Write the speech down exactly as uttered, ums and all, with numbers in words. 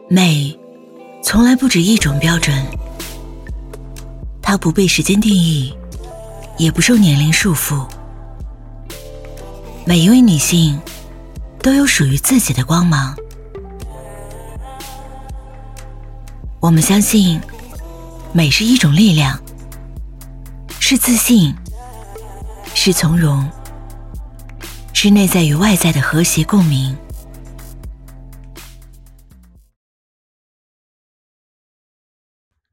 美从来不止一种标准，它不被时间定义，也不受年龄束缚。每一位女性都有属于自己的光芒。我们相信，美是一种力量，是自信，是从容，是内在与外在的和谐共鸣。